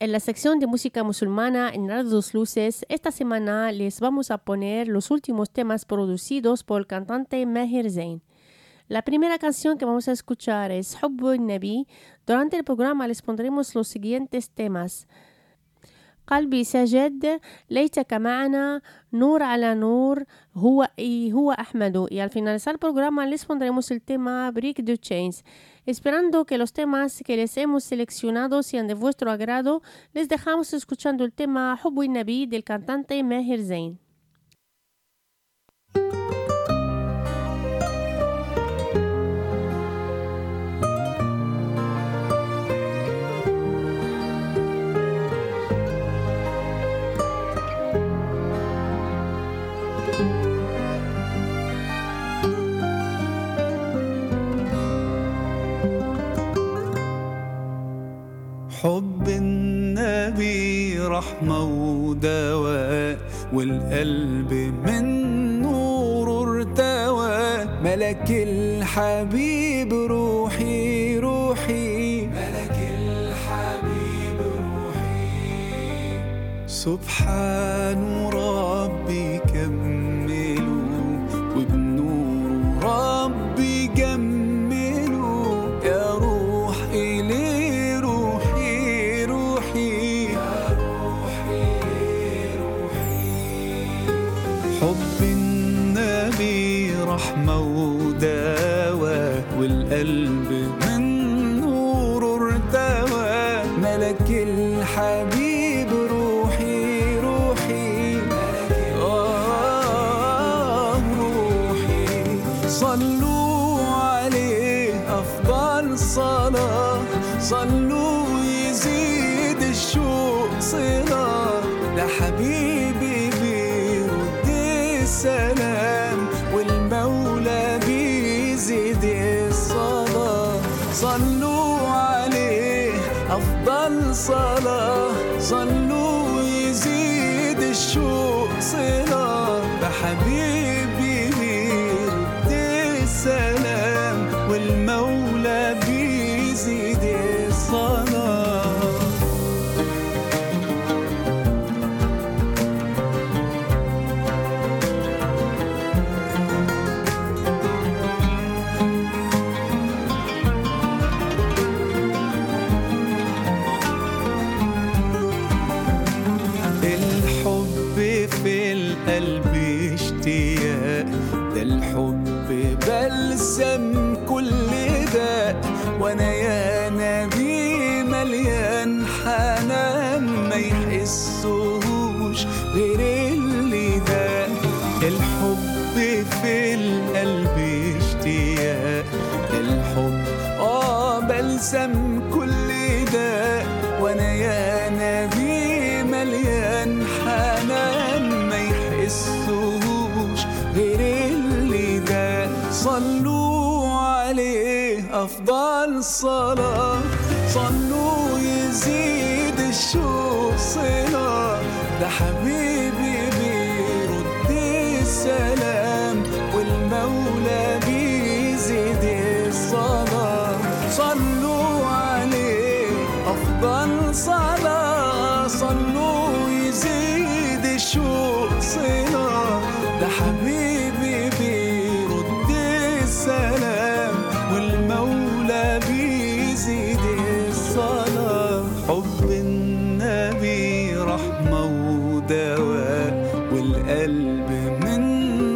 En la sección de música musulmana en Radio Dos Luces, esta semana les vamos a poner los últimos temas producidos por el cantante Maher Zain. La primera canción que vamos a escuchar es Hubbu Nabi. Durante el programa les pondremos los siguientes temas: قلبي سجد, ليتك معنا, نور على نور, هو أحمد. Y al finalizar el programa les pondremos el tema Break the Chains. Esperando que los temas que les hemos seleccionado sean de vuestro agrado, les dejamos escuchando el tema Hubbu Nabi del cantante Maher Zain. حب النبي رحمة ودواء والقلب من نور ارتوى ملك الحبيب روحي روحي ملك الحبيب روحي سبحان ربي كملوا وبنور ربي جملوا يا روح إليه حب النبي رحمة ودواء والقلب من نور ارتوى ملك الحبيب روحي روحي روحي صلوا عليه أفضل صلاة صلوا يزيد الشوق صلاة ده حبيبي السلام والمولى بيزيد الصلاة صلوا عليه أفضل صلاة صلوا يزيد الشوق صلاة بحبيبي بيرد السلام والمولى بيزيد الصلاة في القلب اشتياق ده الحب بلسم كل داء وانا يا نبي مليان حنان ما يحسوش غير اللي ده الحب في القلب اشتياق ده الحب بلسم كل داء وانا يا نبي مليان حنان ما يحسوش غير اللي ده صلوا عليه أفضل صلاة صلوا يزيد الشوق صلاة ده حبيبي بيرد السلام والمولى بيزيد الصلاة صلوا عليه أفضل صلاة صلوا يزيد الشوق صلاة ده حبيبي بيرد السلام والمولى بيزيد الصلاة حب النبي رحمة ودواء والقلب من